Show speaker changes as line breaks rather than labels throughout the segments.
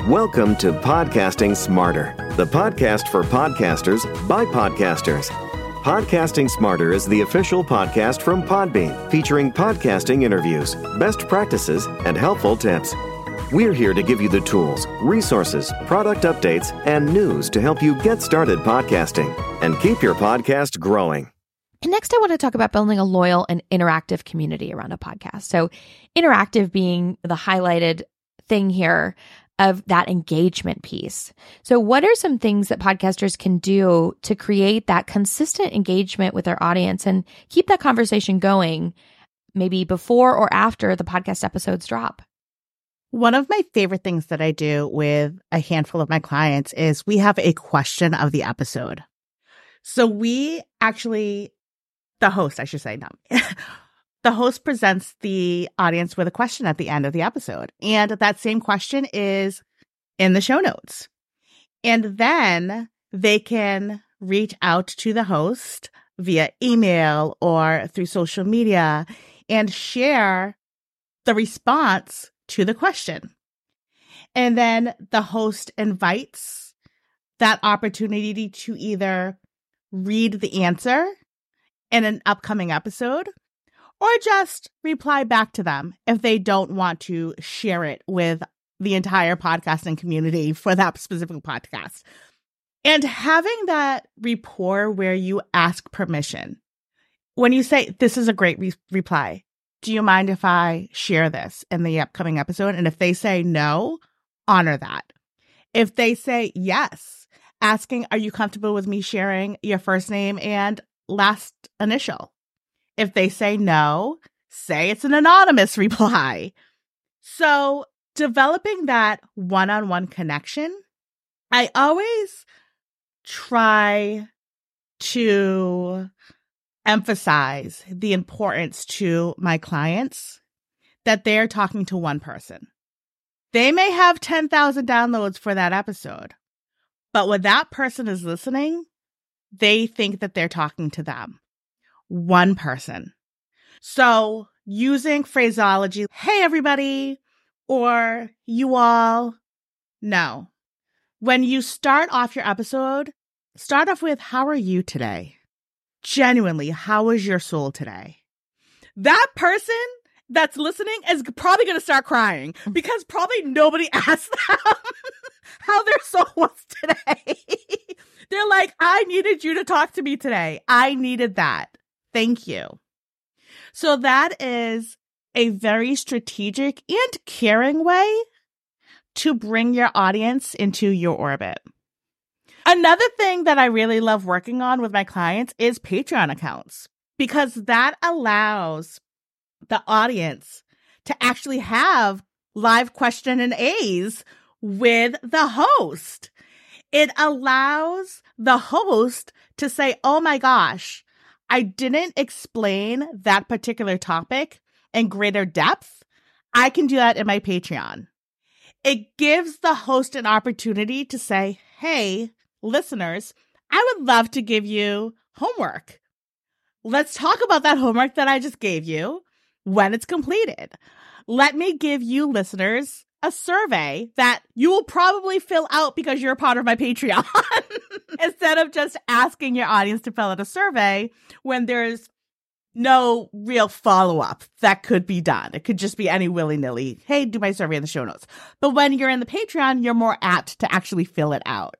Welcome to Podcasting Smarter, the podcast for podcasters by podcasters. Podcasting Smarter is the official podcast from Podbean, featuring podcasting interviews, best practices, and helpful tips. We're here to give you the tools, resources, product updates, and news to help you get started podcasting and keep your podcast growing.
Next, I want to talk about building a loyal and interactive community around a podcast. So interactive being the highlighted thing here of that engagement piece. So what are some things that podcasters can do to create that consistent engagement with their audience and keep that conversation going maybe before or after the podcast episodes drop?
One of my favorite things that I do with a handful of my clients is we have a question of the episode. So the host, I should say, no. The host presents the audience with a question at the end of the episode. And that same question is in the show notes. And then they can reach out to the host via email or through social media and share the response to the question. And then the host invites that opportunity to either read the answer in an upcoming episode or just reply back to them if they don't want to share it with the entire podcasting community for that specific podcast. And having that rapport where you ask permission. When you say, this is a great reply, do you mind if I share this in the upcoming episode? And if they say no, honor that. If they say yes, asking, are you comfortable with me sharing your first name and last initial? If they say no, say it's an anonymous reply. So developing that one-on-one connection, I always try to emphasize the importance to my clients that they're talking to one person. They may have 10,000 downloads for that episode, but when that person is listening, they think that they're talking to them. One person. So using phraseology, hey, everybody, or you all, no. When you start off your episode, start off with, how are you today? Genuinely, how is your soul today? That person that's listening is probably going to start crying because probably nobody asked them how their soul was today. They're like, I needed you to talk to me today. I needed that. Thank you. So that is a very strategic and caring way to bring your audience into your orbit. Another thing that I really love working on with my clients is Patreon accounts, because that allows the audience to actually have live question and A's with the host. It allows the host to say, oh my gosh, I didn't explain that particular topic in greater depth. I can do that in my Patreon. It gives the host an opportunity to say, hey, listeners, I would love to give you homework. Let's talk about that homework that I just gave you when it's completed. Let me give you listeners a survey that you will probably fill out because you're a part of my Patreon instead of just asking your audience to fill out a survey when there's no real follow-up that could be done. It could just be any willy-nilly, hey, do my survey in the show notes. But when you're in the Patreon, you're more apt to actually fill it out.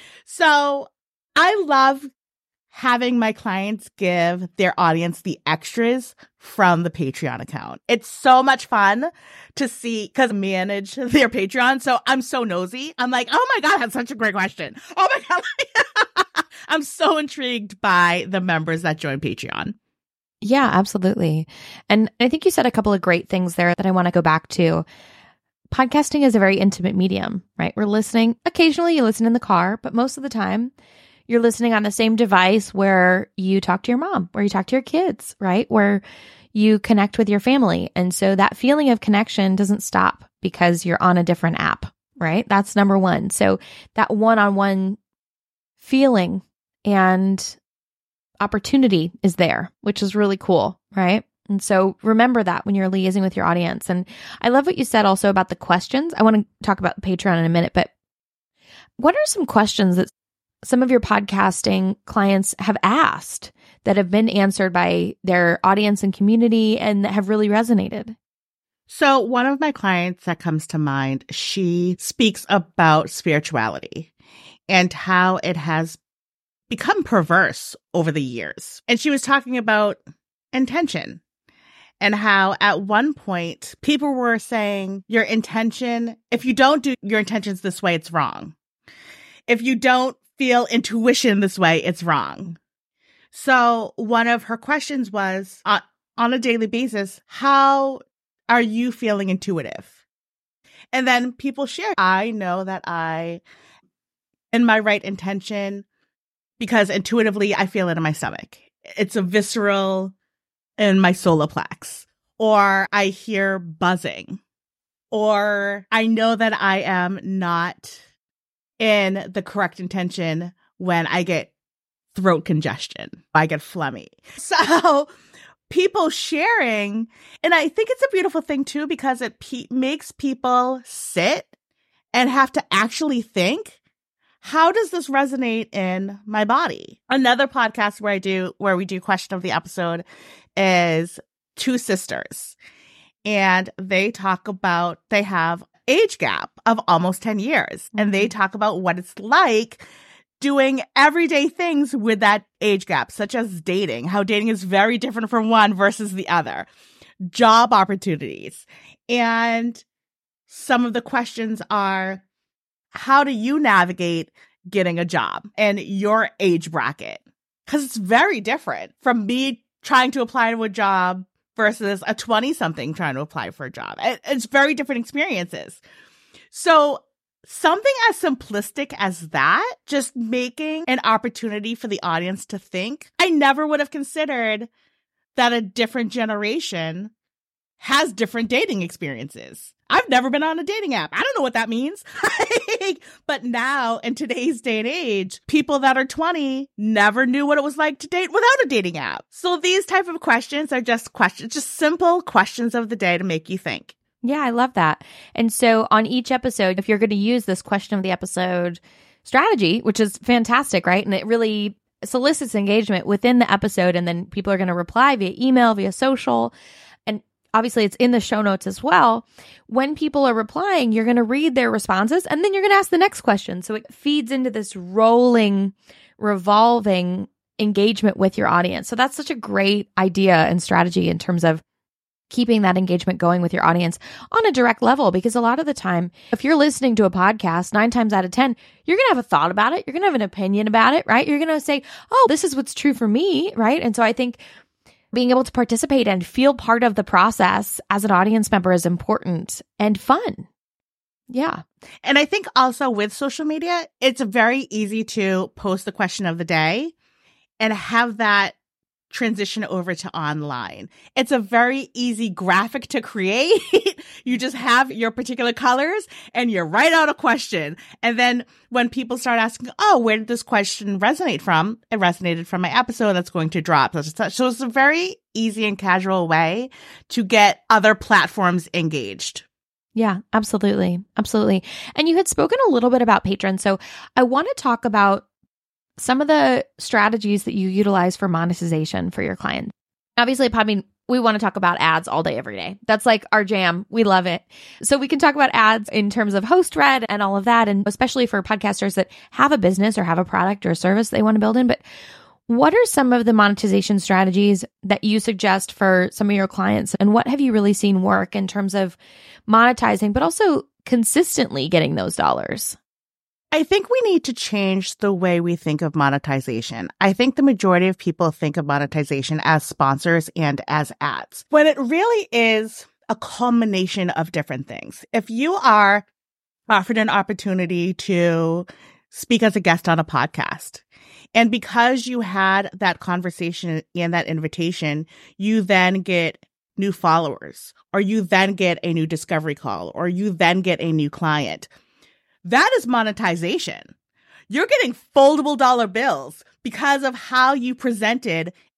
So I love having my clients give their audience the extras from the Patreon account. It's so much fun to see because I manage their Patreon. So I'm so nosy. I'm like, oh my God, that's such a great question. Oh my God. I'm so intrigued by the members that join Patreon.
Yeah, absolutely. And I think you said a couple of great things there that I want to go back to. Podcasting is a very intimate medium, right? We're listening. Occasionally you listen in the car, but most of the time you're listening on the same device where you talk to your mom, where you talk to your kids, right? Where you connect with your family. And so that feeling of connection doesn't stop because you're on a different app, right? That's number one. So that one-on-one feeling and opportunity is there, which is really cool, right? And so remember that when you're liaising with your audience. And I love what you said also about the questions. I want to talk about Patreon in a minute, but what are some questions that some of your podcasting clients have asked that have been answered by their audience and community and that have really resonated?
So one of my clients that comes to mind, she speaks about spirituality and how it has become perverse over the years. And she was talking about intention and how at one point people were saying your intention, if you don't do your intentions this way, it's wrong. If you don't feel intuition this way, it's wrong. So one of her questions was, on a daily basis, how are you feeling intuitive? And then people share, I know that I, in my right intention, because intuitively I feel it in my stomach. It's a visceral in my solar plex. Or I hear buzzing. Or I know that I am not in the correct intention when I get throat congestion. I get phlegmy. So people sharing, and I think it's a beautiful thing too, because it makes people sit and have to actually think, how does this resonate in my body? Another podcast where we do question of the episode is two sisters, and they talk about, they have age gap of almost 10 years. And they talk about what it's like doing everyday things with that age gap, such as dating, how dating is very different from one versus the other, job opportunities. And some of the questions are, how do you navigate getting a job in your age bracket? Because it's very different from me trying to apply to a job versus a 20-something trying to apply for a job. It's very different experiences. So something as simplistic as that, just making an opportunity for the audience to think, I never would have considered that a different generation has different dating experiences. I've never been on a dating app. I don't know what that means. But now, in today's day and age, people that are 20 never knew what it was like to date without a dating app. So these type of questions are just questions, just simple questions of the day to make you think.
Yeah, I love that. And so on each episode, if you're going to use this question of the episode strategy, which is fantastic, right? And it really solicits engagement within the episode, and then people are going to reply via email, via social. And obviously it's in the show notes as well. When people are replying, you're going to read their responses, and then you're going to ask the next question. So it feeds into this rolling, revolving engagement with your audience. So that's such a great idea and strategy in terms of keeping that engagement going with your audience on a direct level. Because a lot of the time, if you're listening to a podcast, 9 times out of 10, you're going to have a thought about it. You're going to have an opinion about it, right? You're going to say, oh, this is what's true for me, right? And so I think being able to participate and feel part of the process as an audience member is important and fun. Yeah.
And I think also with social media, it's very easy to post the question of the day and have that transition over to online. It's a very easy graphic to create. You just have your particular colors and you write out a question. And then when people start asking, oh, where did this question resonate from? It resonated from my episode that's going to drop. So it's a very easy and casual way to get other platforms engaged.
Yeah, absolutely. Absolutely. And you had spoken a little bit about Patreon. So I want to talk about some of the strategies that you utilize for monetization for your clients. Obviously, Podbean, we want to talk about ads all day, every day. That's like our jam. We love it. So we can talk about ads in terms of host-read and all of that, and especially for podcasters that have a business or have a product or a service they want to build in. But what are some of the monetization strategies that you suggest for some of your clients? And what have you really seen work in terms of monetizing, but also consistently getting those dollars?
I think we need to change the way we think of monetization. I think the majority of people think of monetization as sponsors and as ads, when it really is a culmination of different things. If you are offered an opportunity to speak as a guest on a podcast, and because you had that conversation and that invitation, you then get new followers, or you then get a new discovery call, or you then get a new client. That is monetization. You're getting foldable dollar bills because of how you presented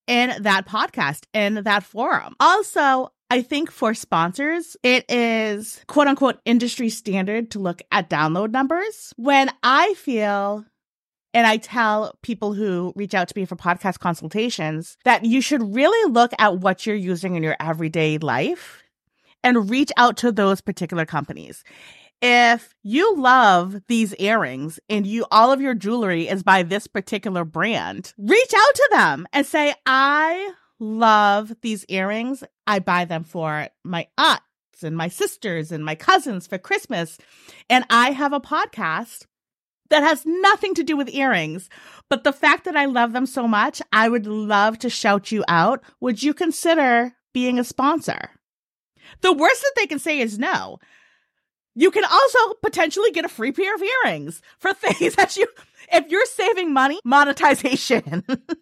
in that podcast, in that forum. Also, I think for sponsors, it is quote unquote industry standard to look at download numbers. When I feel, and I tell people who reach out to me for podcast consultations, that you should really look at what you're using in your everyday life and reach out to those particular companies. If you love these earrings and all of your jewelry is by this particular brand, reach out to them and say, I love these earrings. I buy them for my aunts and my sisters and my cousins for Christmas. And I have a podcast that has nothing to do with earrings. But the fact that I love them so much, I would love to shout you out. Would you consider being a sponsor? The worst that they can say is no. You can also potentially get a free pair of earrings for things that if you're saving money, monetization.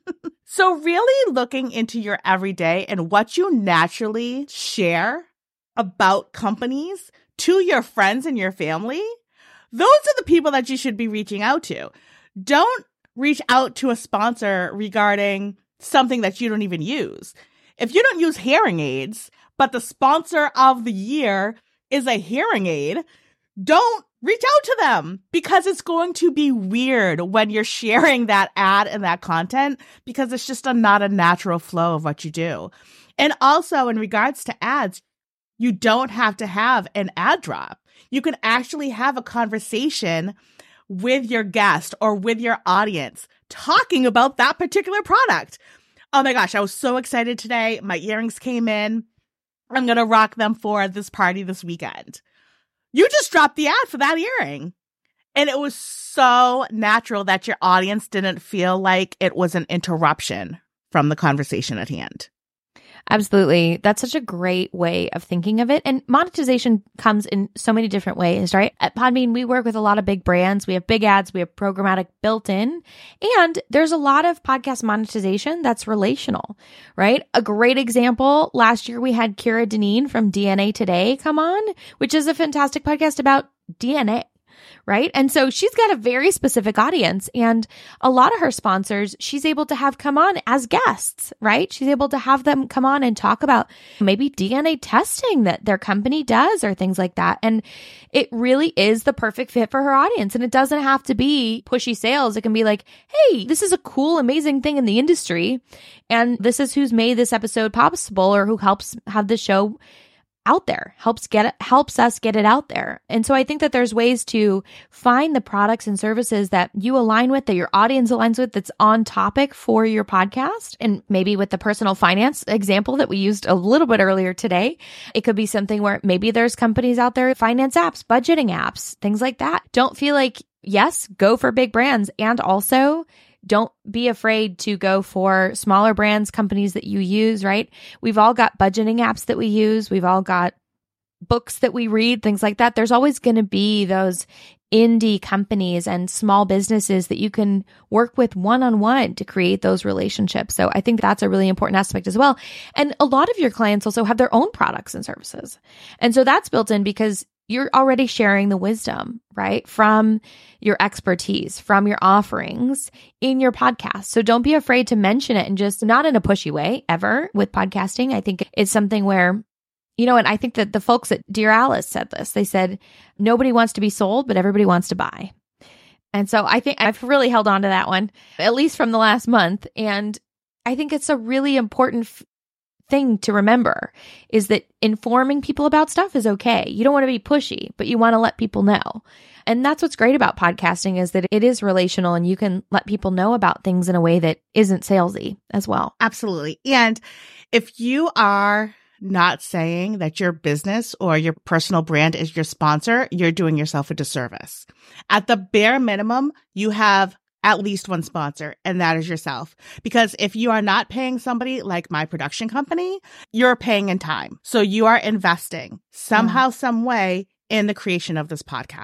So really looking into your everyday and what you naturally share about companies to your friends and your family, those are the people that you should be reaching out to. Don't reach out to a sponsor regarding something that you don't even use. If you don't use hearing aids, but the sponsor of the year is a hearing aid, don't reach out to them, because it's going to be weird when you're sharing that ad and that content, because it's just not a natural flow of what you do. And also in regards to ads, you don't have to have an ad drop. You can actually have a conversation with your guest or with your audience talking about that particular product. Oh my gosh, I was so excited today. My earrings came in. I'm going to rock them for this party this weekend. You just dropped the ad for that earring. And it was so natural that your audience didn't feel like it was an interruption from the conversation at hand.
Absolutely. That's such a great way of thinking of it. And monetization comes in so many different ways, right? At Podbean, we work with a lot of big brands. We have big ads. We have programmatic built in. And there's a lot of podcast monetization that's relational, right? A great example, last year we had Kira Deneen from DNA Today come on, which is a fantastic podcast about DNA. Right. And so she's got a very specific audience, and a lot of her sponsors, she's able to have come on as guests, right? She's able to have them come on and talk about maybe DNA testing that their company does or things like that. And it really is the perfect fit for her audience. And it doesn't have to be pushy sales. It can be like, hey, this is a cool, amazing thing in the industry. And this is who's made this episode possible, or who helps have the show out there, helps us get it out there. And so I think that there's ways to find the products and services that you align with, that your audience aligns with, that's on topic for your podcast. And maybe with the personal finance example that we used a little bit earlier today, it could be something where maybe there's companies out there, finance apps, budgeting apps, things like that. Don't feel like, yes, go for big brands, and also don't be afraid to go for smaller brands, companies that you use, right? We've all got budgeting apps that we use. We've all got books that we read, things like that. There's always going to be those indie companies and small businesses that you can work with one-on-one to create those relationships. So I think that's a really important aspect as well. And a lot of your clients also have their own products and services. And so that's built in because you're already sharing the wisdom, right? From your expertise, from your offerings in your podcast. So don't be afraid to mention it, and just not in a pushy way ever with podcasting. I think it's something where, and I think that the folks at Dear Alice said this. They said, nobody wants to be sold, but everybody wants to buy. And so I think I've really held on to that one, at least from the last month. And I think it's a really important thing to remember, is that informing people about stuff is okay. You don't want to be pushy, but you want to let people know. And that's what's great about podcasting, is that it is relational, and you can let people know about things in a way that isn't salesy as well.
Absolutely. And if you are not saying that your business or your personal brand is your sponsor, you're doing yourself a disservice. At the bare minimum, you have at least one sponsor, and that is yourself. Because if you are not paying somebody like my production company, you're paying in time. So you are investing somehow, some way in the creation of this podcast.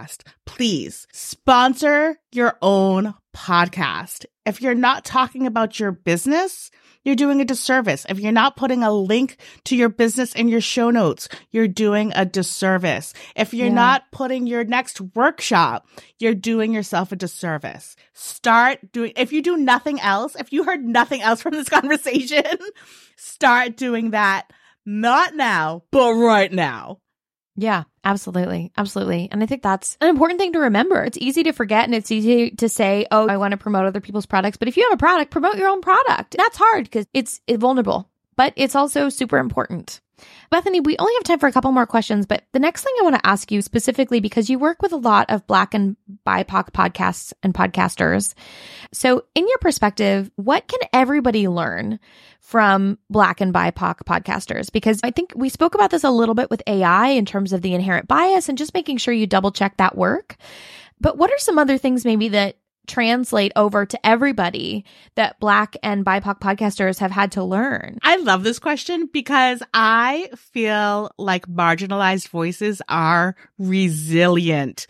please sponsor your own podcast. If you're not talking about your business, you're doing a disservice. If you're not putting a link to your business in your show notes, you're doing a disservice. If you're not putting your next workshop, you're doing yourself a disservice. Start doing, if you do nothing else, if you heard nothing else from this conversation, start doing that. Not now, but right now.
Yeah, absolutely. Absolutely. And I think that's an important thing to remember. It's easy to forget and it's easy to say, oh, I want to promote other people's products. But if you have a product, promote your own product. That's hard because it's vulnerable, but it's also super important. Bethany, we only have time for a couple more questions, but the next thing I want to ask you specifically, because you work with a lot of Black and BIPOC podcasts and podcasters. So in your perspective, what can everybody learn from Black and BIPOC podcasters? Because I think we spoke about this a little bit with AI in terms of the inherent bias and just making sure you double check that work. But what are some other things maybe that translate over to everybody that Black and BIPOC podcasters have had to learn?
I love this question because I feel like marginalized voices are resilient.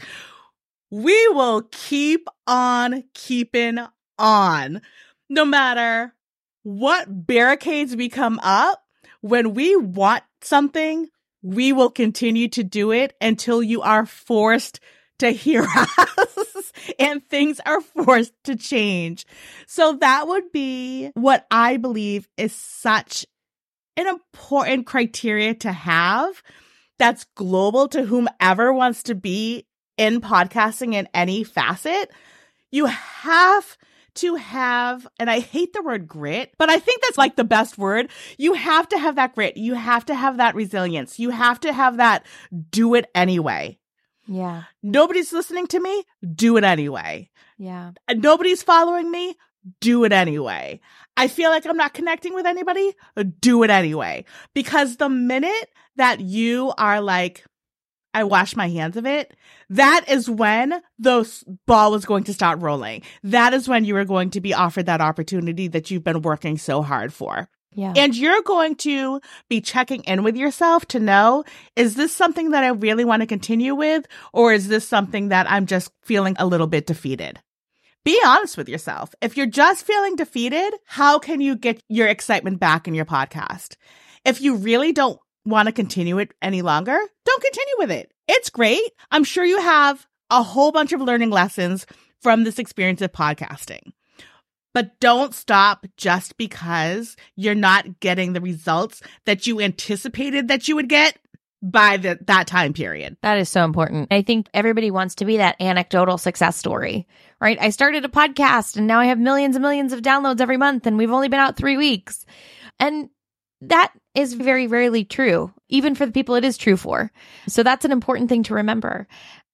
We will keep on keeping on. No matter what barricades we come up, when we want something, we will continue to do it until you are forced to hear us and things are forced to change. So that would be what I believe is such an important criteria to have that's global to whomever wants to be in podcasting in any facet. You have to have, and I hate the word grit, but I think that's like the best word. You have to have that grit. You have to have that resilience. You have to have that do it anyway.
Yeah.
Nobody's listening to me. Do it anyway.
Yeah.
Nobody's following me. Do it anyway. I feel like I'm not connecting with anybody. Do it anyway. Because the minute that you are like, I wash my hands of it, that is when the ball was going to start rolling. That is when you are going to be offered that opportunity that you've been working so hard for.
Yeah.
And you're going to be checking in with yourself to know, is this something that I really want to continue with? Or is this something that I'm just feeling a little bit defeated? Be honest with yourself. If you're just feeling defeated, how can you get your excitement back in your podcast? If you really don't want to continue it any longer, don't continue with it. It's great. I'm sure you have a whole bunch of learning lessons from this experience of podcasting. But don't stop just because you're not getting the results that you anticipated that you would get by that time period.
That is so important. I think everybody wants to be that anecdotal success story, right? I started a podcast and now I have millions and millions of downloads every month and we've only been out 3 weeks. And that is very rarely true, even for the people it is true for. So that's an important thing to remember.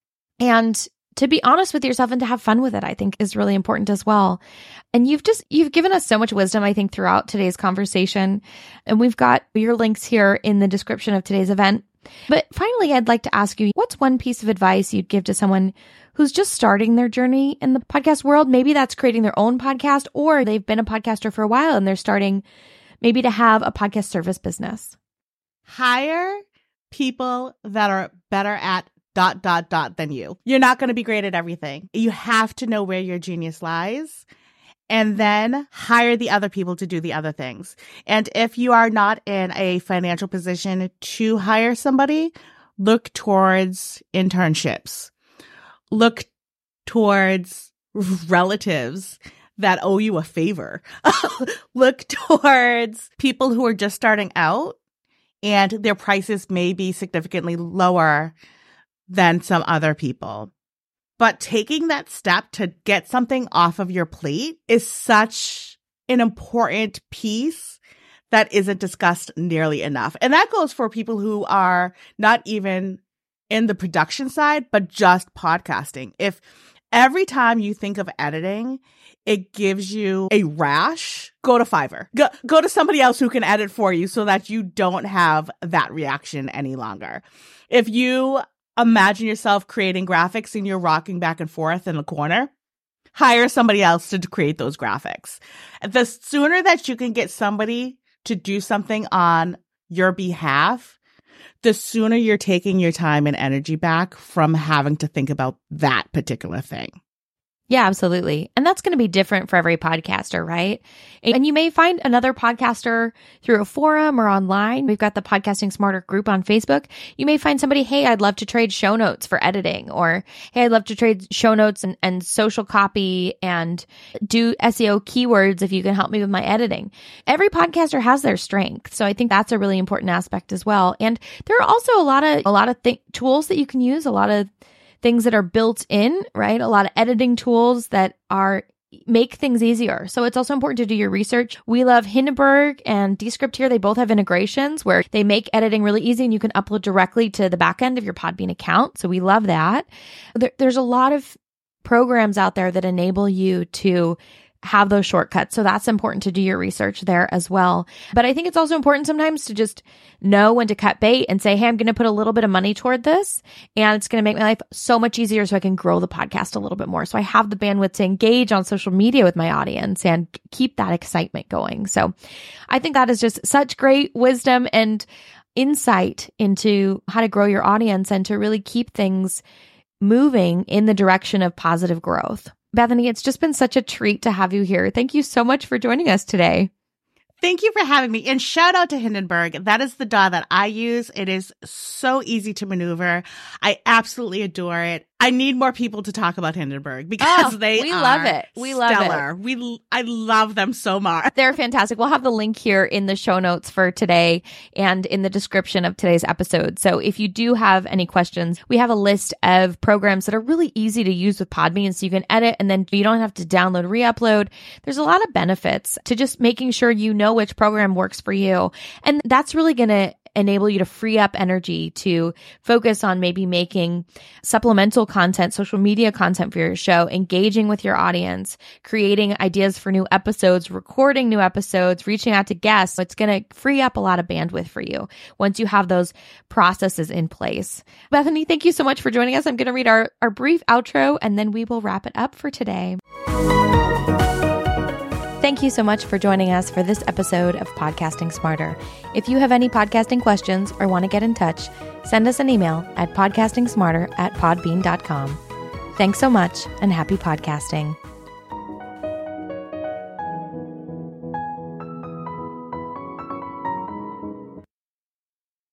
And to be honest with yourself and to have fun with it, I think is really important as well. And you've given us so much wisdom, I think, throughout today's conversation. And we've got your links here in the description of today's event. But finally, I'd like to ask you, what's one piece of advice you'd give to someone who's just starting their journey in the podcast world? Maybe that's creating their own podcast, or they've been a podcaster for a while and they're starting maybe to have a podcast service business.
Hire people that are better at ... than you. You're not going to be great at everything. You have to know where your genius lies and then hire the other people to do the other things. And if you are not in a financial position to hire somebody, look towards internships. Look towards relatives that owe you a favor. Look towards people who are just starting out and their prices may be significantly lower than some other people. But taking that step to get something off of your plate is such an important piece that isn't discussed nearly enough. And that goes for people who are not even in the production side, but just podcasting. If every time you think of editing, it gives you a rash, go to Fiverr. Go to somebody else who can edit for you so that you don't have that reaction any longer. If you imagine yourself creating graphics and you're rocking back and forth in the corner, hire somebody else to create those graphics. The sooner that you can get somebody to do something on your behalf, the sooner you're taking your time and energy back from having to think about that particular thing.
Yeah, absolutely. And that's going to be different for every podcaster, right? And you may find another podcaster through a forum or online. We've got the Podcasting Smarter group on Facebook. You may find somebody, hey, I'd love to trade show notes for editing, or hey, I'd love to trade show notes and social copy and do SEO keywords if you can help me with my editing. Every podcaster has their strength. So I think that's a really important aspect as well. And there are also a lot of tools that you can use, a lot of things that are built in, right? A lot of editing tools that make things easier. So it's also important to do your research. We love Hindenburg and Descript here. They both have integrations where they make editing really easy and you can upload directly to the back end of your Podbean account. So we love that. There's a lot of programs out there that enable you to have those shortcuts. So that's important to do your research there as well. But I think it's also important sometimes to just know when to cut bait and say, hey, I'm going to put a little bit of money toward this and it's going to make my life so much easier so I can grow the podcast a little bit more. So I have the bandwidth to engage on social media with my audience and keep that excitement going. So I think that is just such great wisdom and insight into how to grow your audience and to really keep things moving in the direction of positive growth. Bethany, it's just been such a treat to have you here. Thank you so much for joining us today.
Thank you for having me. And shout out to Hindenburg. That is the DAW that I use. It is so easy to maneuver. I absolutely adore it. I need more people to talk about Hindenburg because we
love it. We
stellar.
love it.
I love them so much.
They're fantastic. We'll have the link here in the show notes for today and in the description of today's episode. So if you do have any questions, we have a list of programs that are really easy to use with Podbean, so you can edit and then you don't have to download, re-upload. There's a lot of benefits to just making sure you know which program works for you. And that's really going to enable you to free up energy to focus on maybe making supplemental content, social media content for your show, engaging with your audience, creating ideas for new episodes, recording new episodes, reaching out to guests. It's going to free up a lot of bandwidth for you once you have those processes in place. Bethany, thank you so much for joining us. I'm going to read our brief outro and then we will wrap it up for today. Thank you so much for joining us for this episode of Podcasting Smarter. If you have any podcasting questions or want to get in touch, send us an email at podcastingsmarter@podbean.com. Thanks so much and happy podcasting.